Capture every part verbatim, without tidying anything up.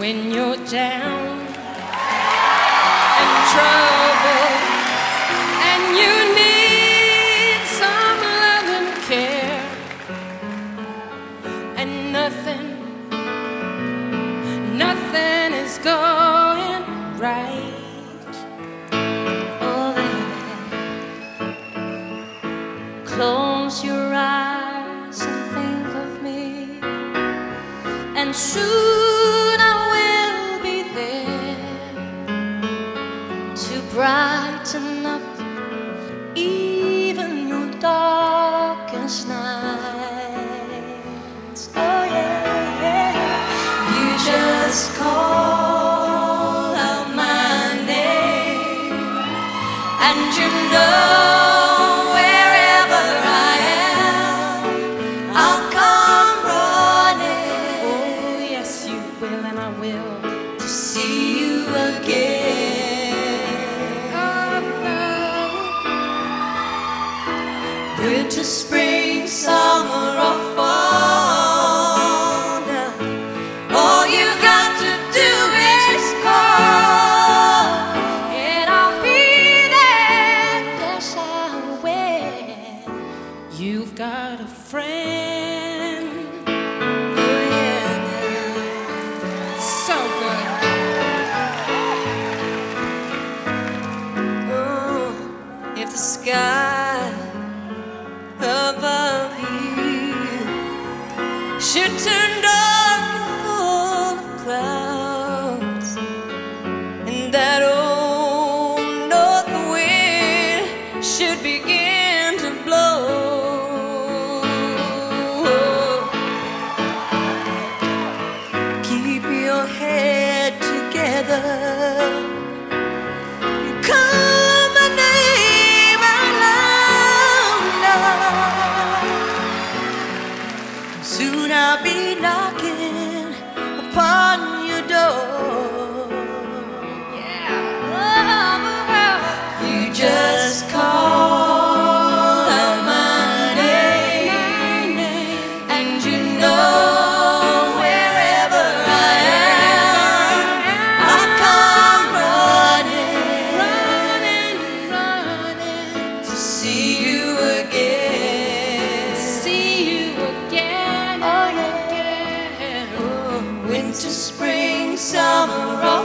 when you're down and trouble and you need some love and care, and nothing, nothing is going right. Oh, baby, close your eyes and think of me, and soon I will be there to brighten up even your darkest nights. Oh yeah, yeah. You just call out my name, and you know winter, spring, summer, or fall. Now, all you got to do is call, and I'll be there. Yes, I will. You've got a friend. Oh yeah, it's so good. Oh, if the sky above you should turn dark and full of clouds, and that old north wind should begin to blow, keep your head together. Call my name out loud. Soon I'll be knocking upon your door. Yeah. Oh, you just call out my name, and you know wherever I am, I'll come running, running, running to see you again. See you again. Winter, spring, summer, or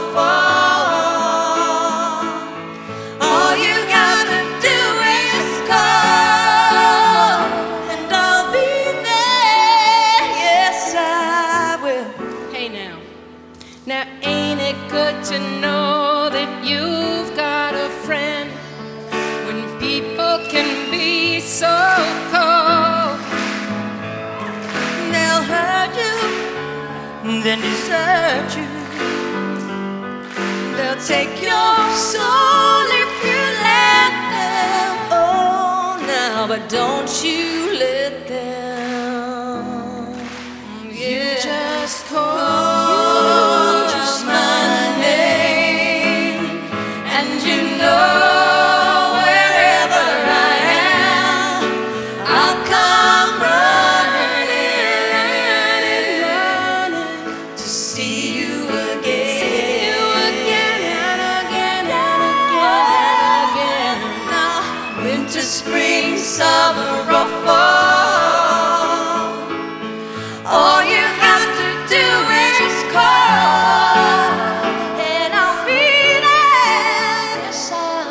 fall, all you gotta do is call, and I'll be there. Yes, I will. Hey now, now ain't it good to know that you've got a friend when people can be so cold? They'll hurt you, then desert you. They'll take your soul if you let them. Oh, now, but don't you let them. Yeah. You just call just my name, and you know wherever I am, I'll come running to see you again. See you again and again and again and again. Now, winter, spring, summer, or fall, all you got to do is call, and I'll be there. Yes, I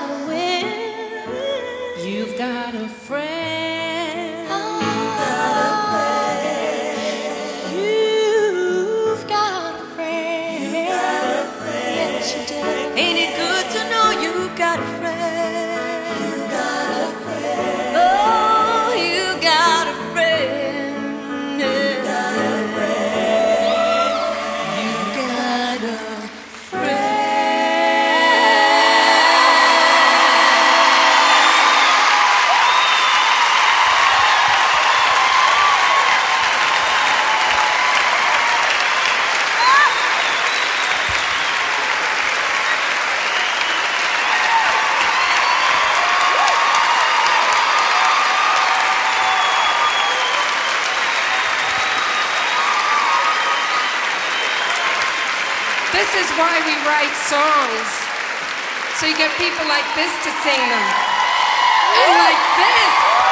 This is why we write songs. So you get people like this to sing them. And like this.